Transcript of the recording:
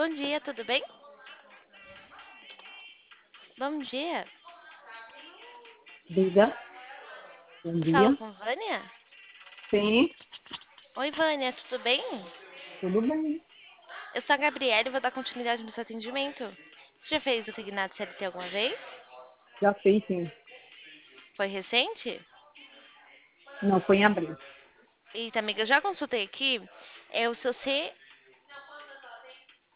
Bom dia, tudo bem? Bom dia. Diga, bom Falo dia. com Vânia? Sim, Oi, Vânia, tudo bem? tudo bem. Eu sou a Gabriela e vou dar continuidade no seu atendimento. Você já fez o Signado CLT alguma vez? Já fiz, sim. Foi recente? Não, foi em abril. Eita, amiga, eu já consultei aqui. É o seu